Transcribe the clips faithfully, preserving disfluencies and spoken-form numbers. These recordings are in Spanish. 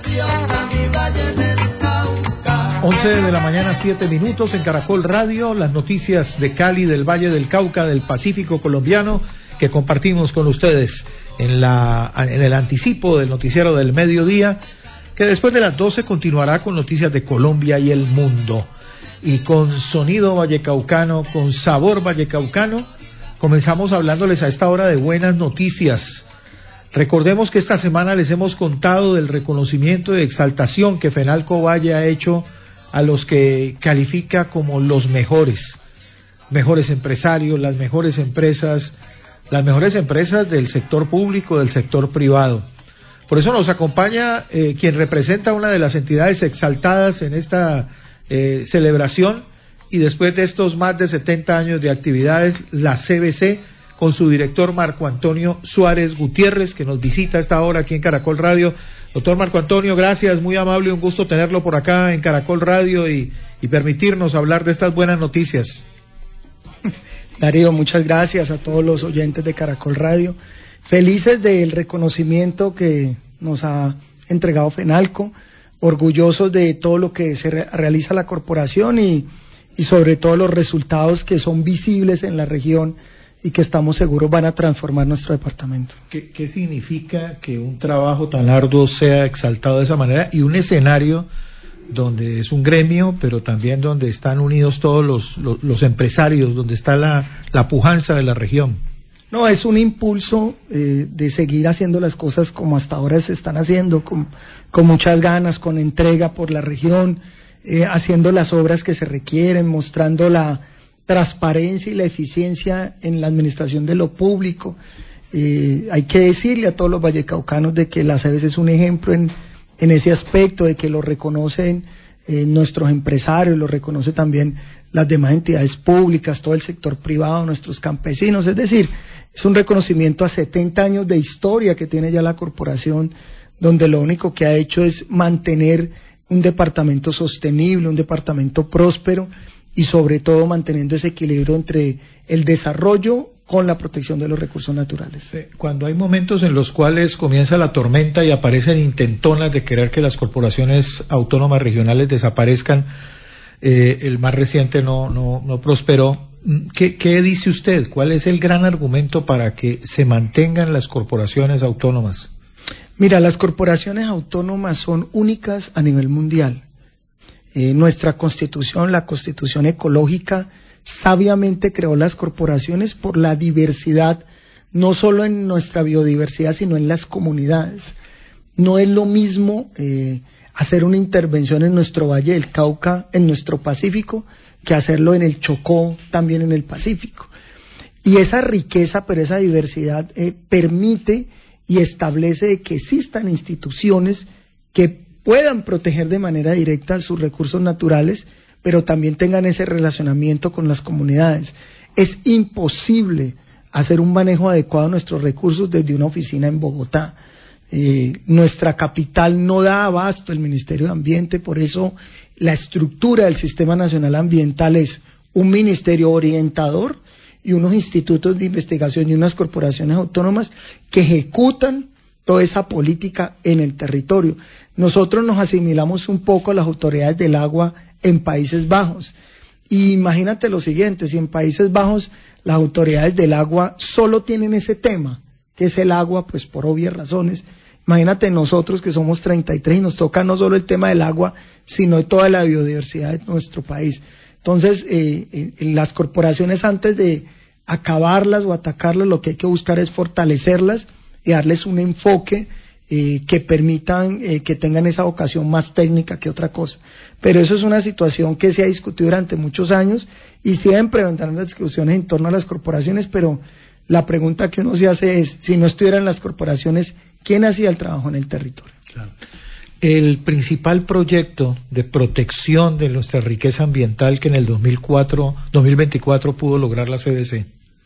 once de la mañana, siete minutos en Caracol Radio, las noticias de Cali, del Valle del Cauca, del Pacífico colombiano, que compartimos con ustedes en, la, en el anticipo del noticiero del mediodía, que después de las doce continuará con noticias de Colombia y el mundo. Y con sonido vallecaucano, con sabor vallecaucano, comenzamos hablándoles a esta hora de buenas noticias. Recordemos que esta semana les hemos contado del reconocimiento y exaltación que Fenalco Valle ha hecho a los que califica como los mejores, mejores empresarios, las mejores empresas, las mejores empresas del sector público, del sector privado. Por eso nos acompaña eh, quien representa una de las entidades exaltadas en esta eh, celebración, y después de estos más de setenta años de actividades, la C B C, con su director Marco Antonio Suárez Gutiérrez, que nos visita a esta hora aquí en Caracol Radio. Doctor Marco Antonio, gracias, muy amable, un gusto tenerlo por acá en Caracol Radio y, y permitirnos hablar de estas buenas noticias. Darío, muchas gracias a todos los oyentes de Caracol Radio. Felices del reconocimiento que nos ha entregado Fenalco, orgullosos de todo lo que se re- realiza la corporación y, y sobre todo los resultados que son visibles en la región y que estamos seguros van a transformar nuestro departamento. ¿Qué, qué significa que un trabajo tan arduo sea exaltado de esa manera y un escenario donde es un gremio, pero también donde están unidos todos los, los, los empresarios, donde está la, la pujanza de la región? No, es un impulso eh, de seguir haciendo las cosas como hasta ahora se están haciendo, con, con muchas ganas, con entrega por la región, eh, haciendo las obras que se requieren, mostrando la transparencia y la eficiencia en la administración de lo público. Eh, hay que decirle a todos los vallecaucanos de que la C B C es un ejemplo en, en ese aspecto, de que lo reconocen eh, nuestros empresarios, lo reconoce también las demás entidades públicas, todo el sector privado, nuestros campesinos. Es decir, es un reconocimiento a setenta años de historia que tiene ya la corporación, donde lo único que ha hecho es mantener un departamento sostenible, un departamento próspero, y sobre todo manteniendo ese equilibrio entre el desarrollo con la protección de los recursos naturales. Cuando hay momentos en los cuales comienza la tormenta y aparecen intentonas de querer que las corporaciones autónomas regionales desaparezcan, eh, el más reciente no, no, no prosperó, ¿qué, qué dice usted? ¿Cuál es el gran argumento para que se mantengan las corporaciones autónomas? Mira, las corporaciones autónomas son únicas a nivel mundial. Eh, nuestra constitución, la constitución ecológica, sabiamente creó las corporaciones por la diversidad, no solo en nuestra biodiversidad, sino en las comunidades. No es lo mismo eh, hacer una intervención en nuestro Valle del Cauca, en nuestro Pacífico, que hacerlo en el Chocó, también en el Pacífico. Y esa riqueza, pero esa diversidad eh, permite y establece que existan instituciones que puedan proteger de manera directa sus recursos naturales, pero también tengan ese relacionamiento con las comunidades. Es imposible hacer un manejo adecuado de nuestros recursos desde una oficina en Bogotá. Eh, nuestra capital no da abasto el Ministerio de Ambiente, por eso la estructura del Sistema Nacional Ambiental es un ministerio orientador y unos institutos de investigación y unas corporaciones autónomas que ejecutan toda esa política en el territorio. Nosotros nos asimilamos un poco a las autoridades del agua en Países Bajos. Y imagínate lo siguiente, si en Países Bajos las autoridades del agua solo tienen ese tema, que es el agua, pues por obvias razones, imagínate nosotros que somos treinta y tres y nos toca no solo el tema del agua, sino de toda la biodiversidad de nuestro país. Entonces, eh, eh, las corporaciones, antes de acabarlas o atacarlas, lo que hay que buscar es fortalecerlas y darles un enfoque eh, que permitan eh, que tengan esa vocación más técnica que otra cosa. Pero eso es una situación que se ha discutido durante muchos años y siempre vendrán las discusiones en torno a las corporaciones, pero la pregunta que uno se hace es, si no estuvieran las corporaciones, ¿quién hacía el trabajo en el territorio? Claro. El principal proyecto de protección de nuestra riqueza ambiental que en el dos mil cuatro, dos mil veinticuatro pudo lograr la C B C.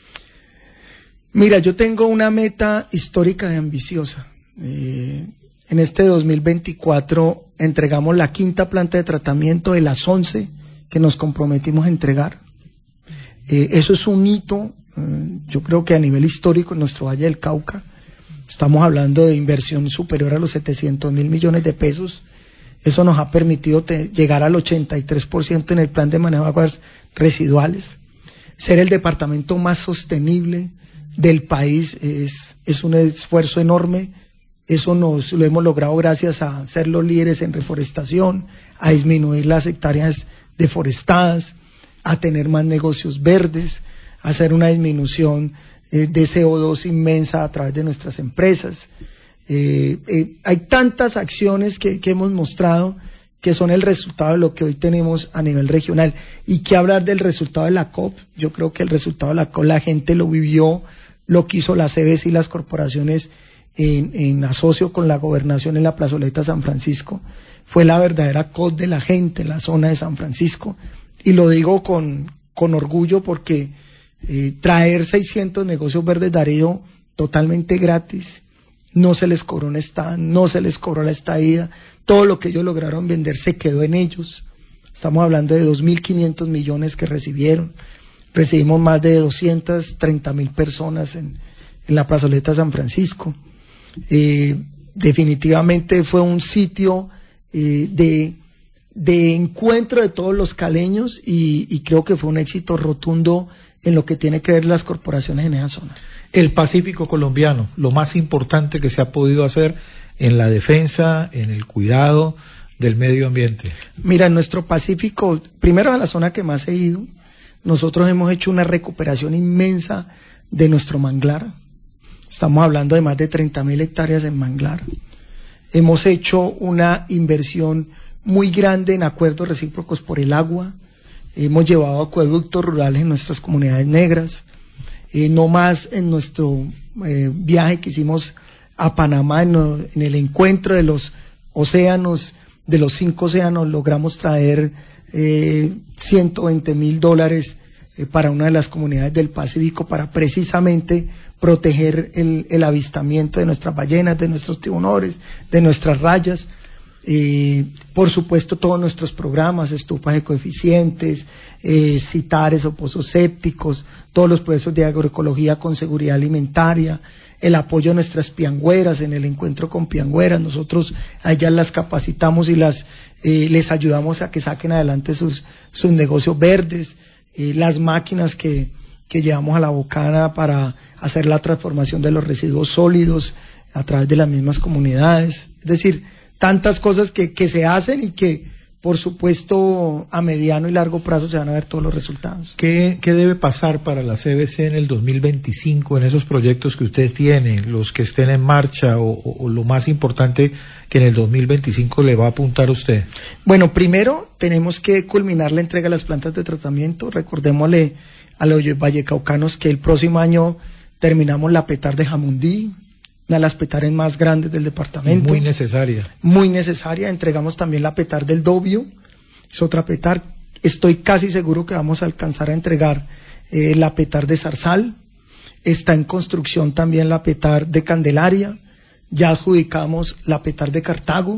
Mira, yo tengo una meta histórica y ambiciosa. Eh, en este dos mil veinticuatro entregamos la quinta planta de tratamiento de las once que nos comprometimos a entregar. Eh, eso es un hito, eh, yo creo que a nivel histórico en nuestro Valle del Cauca. estamos hablando de inversión superior a los setecientos mil millones de pesos. Eso nos ha permitido te, llegar al ochenta y tres por ciento en el plan de manejo de aguas residuales. Ser el departamento más sostenible del país es, es un esfuerzo enorme. Eso nos lo hemos logrado gracias a ser los líderes en reforestación, a disminuir las hectáreas deforestadas, a tener más negocios verdes, a hacer una disminución eh, de C O dos inmensa a través de nuestras empresas. Eh, eh, hay tantas acciones que, que hemos mostrado que son el resultado de lo que hoy tenemos a nivel regional. Y que hablar del resultado de la COP, yo creo que el resultado de la COP la gente lo vivió, lo que hizo la C B C y las corporaciones en, en asocio con la gobernación en la plazoleta San Francisco, fue la verdadera COP de la gente en la zona de San Francisco. Y lo digo con, con orgullo porque eh, traer seiscientos negocios verdes Darío totalmente gratis, no se les cobró un stand, no se les cobró la estadía, todo lo que ellos lograron vender se quedó en ellos. Estamos hablando de dos mil quinientos millones que recibieron, recibimos más de doscientas treinta mil personas en, en la plazoleta San Francisco. Eh, definitivamente fue un sitio eh, de, de encuentro de todos los caleños y, y creo que fue un éxito rotundo en lo que tiene que ver las corporaciones en esa zona. El Pacífico colombiano, lo más importante que se ha podido hacer en la defensa, en el cuidado del medio ambiente. Mira, en nuestro Pacífico, primero a la zona que más he ido, nosotros hemos hecho una recuperación inmensa de nuestro manglar. Estamos hablando de más de treinta mil hectáreas en manglar. Hemos hecho una inversión muy grande en acuerdos recíprocos por el agua. Hemos llevado acueductos rurales en nuestras comunidades negras. Eh, no más en nuestro eh, viaje que hicimos a Panamá, en, no, en el encuentro de los océanos, de los cinco océanos, logramos traer eh, ciento veinte mil dólares eh, para una de las comunidades del Pacífico para precisamente proteger el, el avistamiento de nuestras ballenas, de nuestros tiburones, de nuestras rayas. Eh, por supuesto todos nuestros programas, estufas ecoeficientes, eh, citares o pozos sépticos, todos los procesos de agroecología con seguridad alimentaria, el apoyo a nuestras piangüeras en el encuentro con piangüeras, nosotros a ellas las capacitamos y las eh, les ayudamos a que saquen adelante sus, sus negocios verdes, eh, las máquinas que, que llevamos a la bocana para hacer la transformación de los residuos sólidos a través de las mismas comunidades, es decir, tantas cosas que, que se hacen y que, por supuesto, a mediano y largo plazo se van a ver todos los resultados. ¿Qué, qué debe pasar para la C B C en el dos mil veinticinco, en esos proyectos que ustedes tienen, los que estén en marcha, o, o, o lo más importante que en el dos mil veinticinco le va a apuntar usted? Bueno, primero tenemos que culminar la entrega de las plantas de tratamiento. Recordémosle a los vallecaucanos que el próximo año terminamos la Petar de Jamundí, una de las petares más grandes del departamento. Muy necesaria. Muy necesaria. Entregamos también la petar del Dobio, es otra petar. Estoy casi seguro que vamos a alcanzar a entregar eh, la petar de Zarzal. Está en construcción también la petar de Candelaria. Ya adjudicamos la petar de Cartago.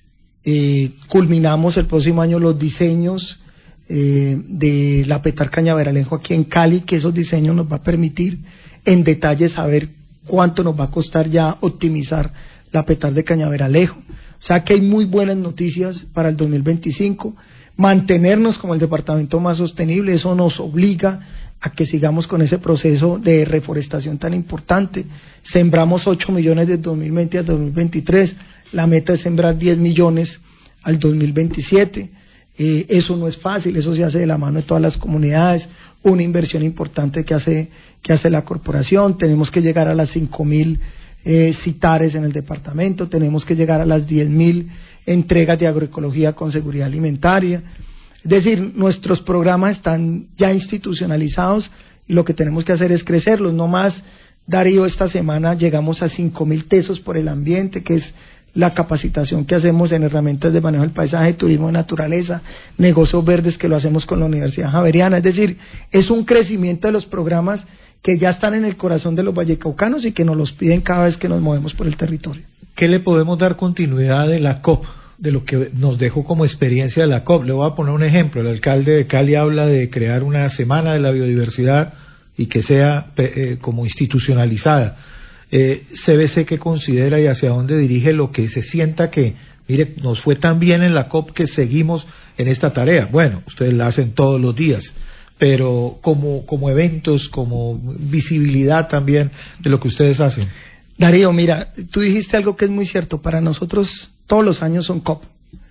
Eh, culminamos el próximo año los diseños eh, de la petar Cañaveralejo aquí en Cali, que esos diseños nos va a permitir en detalle saber cuánto nos va a costar ya optimizar la petar de Cañaveralejo. O sea que hay muy buenas noticias para el dos mil veinticinco, mantenernos como el departamento más sostenible, eso nos obliga a que sigamos con ese proceso de reforestación tan importante. Sembramos ocho millones de dos mil veinte al dos mil veintitrés, la meta es sembrar diez millones al dos mil veintisiete. Eh, eso no es fácil, eso se hace de la mano de todas las comunidades, una inversión importante que hace que hace la corporación. Tenemos que llegar a las cinco mil eh, citares en el departamento, tenemos que llegar a las diez mil entregas de agroecología con seguridad alimentaria. Es decir, nuestros programas están ya institucionalizados y lo que tenemos que hacer es crecerlos. No más, Darío, esta semana llegamos a cinco mil tesos por el ambiente, que es la capacitación que hacemos en herramientas de manejo del paisaje, turismo de naturaleza, negocios verdes, que lo hacemos con la Universidad Javeriana. Es decir, es un crecimiento de los programas que ya están en el corazón de los vallecaucanos y que nos los piden cada vez que nos movemos por el territorio. ¿Qué le podemos dar continuidad de la COP, de lo que nos dejó como experiencia de la COP? Le voy a poner un ejemplo. El alcalde de Cali habla de crear una semana de la biodiversidad y que sea eh, como institucionalizada. eh, C B C, ¿qué considera y hacia dónde dirige lo que se sienta que, mire, nos fue tan bien en la COP que seguimos en esta tarea? Bueno, ustedes la hacen todos los días, pero como, como eventos, como visibilidad también de lo que ustedes hacen. Darío, mira, tú dijiste algo que es muy cierto. Para nosotros todos los años son COP,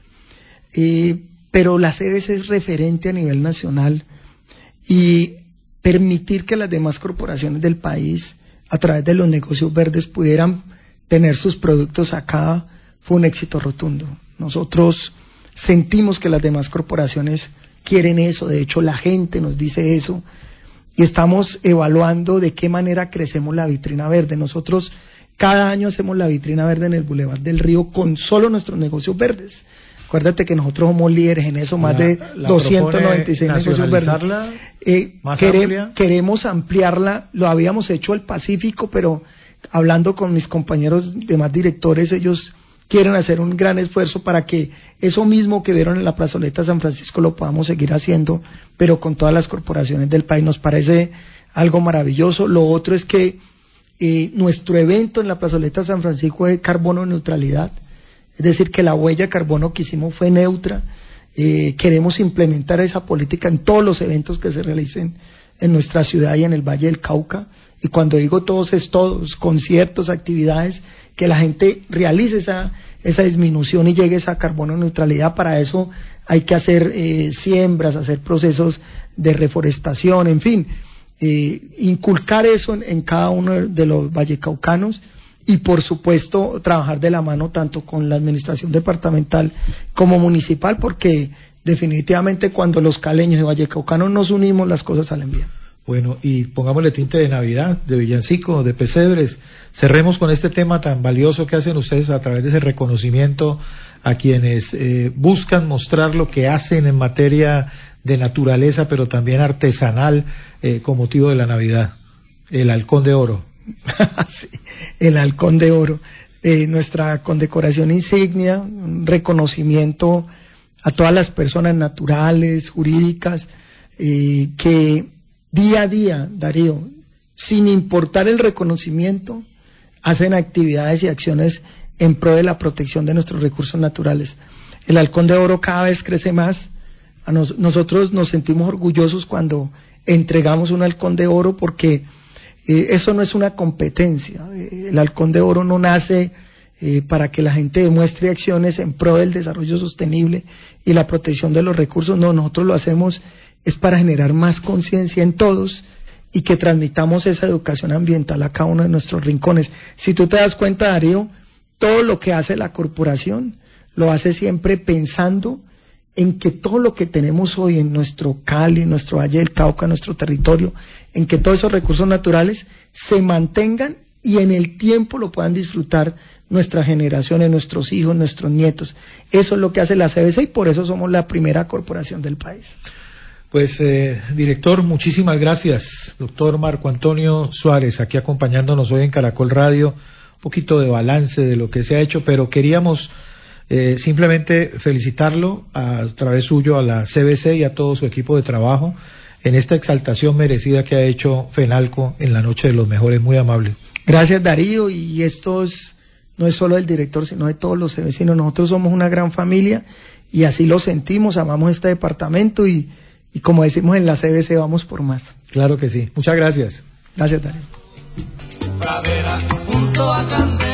eh, pero la C B C es referente a nivel nacional, y permitir que las demás corporaciones del país, a través de los negocios verdes, pudieran tener sus productos acá fue un éxito rotundo. Nosotros sentimos que las demás corporaciones quieren eso, de hecho la gente nos dice eso, y estamos evaluando de qué manera crecemos la vitrina verde. Nosotros cada año hacemos la vitrina verde en el Boulevard del Río con solo nuestros negocios verdes. Acuérdate que nosotros somos líderes en eso, más la, de la doscientos noventa y seis negocios verdes. Eh, quere, queremos ampliarla, lo habíamos hecho al Pacífico, pero hablando con mis compañeros demás directores, ellos quieren hacer un gran esfuerzo para que eso mismo que vieron en la plazoleta San Francisco lo podamos seguir haciendo, pero con todas las corporaciones del país. Nos parece algo maravilloso. Lo otro es que eh, nuestro evento en la plazoleta San Francisco es carbono neutralidad. Es decir, que la huella de carbono que hicimos fue neutra. Eh, queremos implementar esa política en todos los eventos que se realicen en nuestra ciudad y en el Valle del Cauca. Y cuando digo todos, es todos, conciertos, actividades, que la gente realice esa, esa disminución y llegue a esa carbono neutralidad. Para eso hay que hacer eh, siembras, hacer procesos de reforestación, en fin, eh, inculcar eso en, en cada uno de los vallecaucanos. Y por supuesto trabajar de la mano tanto con la administración departamental como municipal, porque definitivamente cuando los caleños y vallecaucanos nos unimos, las cosas salen bien. Bueno, y pongámosle tinte de Navidad, de villancico, de pesebres. Cerremos con este tema tan valioso que hacen ustedes a través de ese reconocimiento a quienes eh, buscan mostrar lo que hacen en materia de naturaleza, pero también artesanal, eh, con motivo de la Navidad. El Halcón de Oro. Sí, el Halcón de Oro, eh, nuestra condecoración insignia, un reconocimiento a todas las personas naturales, jurídicas, eh, que día a día, Darío, sin importar el reconocimiento, hacen actividades y acciones en pro de la protección de nuestros recursos naturales. El Halcón de Oro cada vez crece más. A nos, nosotros nos sentimos orgullosos cuando entregamos un Halcón de Oro, porque Eh, eso no es una competencia. Eh, el Halcón de Oro no nace eh, para que la gente demuestre acciones en pro del desarrollo sostenible y la protección de los recursos. No, nosotros lo hacemos es para generar más conciencia en todos y que transmitamos esa educación ambiental a cada uno de nuestros rincones. Si tú te das cuenta, Darío, todo lo que hace la corporación lo hace siempre pensando en que todo lo que tenemos hoy en nuestro Cali, en nuestro Valle del Cauca, en nuestro territorio, en que todos esos recursos naturales se mantengan y en el tiempo lo puedan disfrutar nuestras generaciones, nuestros hijos, nuestros nietos. Eso es lo que hace la C B C y por eso somos la primera corporación del país. Pues, eh, director, muchísimas gracias. Doctor Marco Antonio Suárez, aquí acompañándonos hoy en Caracol Radio, un poquito de balance de lo que se ha hecho, pero queríamos Eh, simplemente felicitarlo a, a través suyo a la C B C y a todo su equipo de trabajo en esta exaltación merecida que ha hecho FENALCO en la Noche de los Mejores. Muy amable. Gracias, Darío, y esto es, no es solo del director, sino de todos los vecinos. Nosotros somos una gran familia y así lo sentimos, amamos este departamento y, y como decimos en la C B C, vamos por más. Claro que sí. Muchas gracias. Gracias, Darío. Pradera, junto a Candela.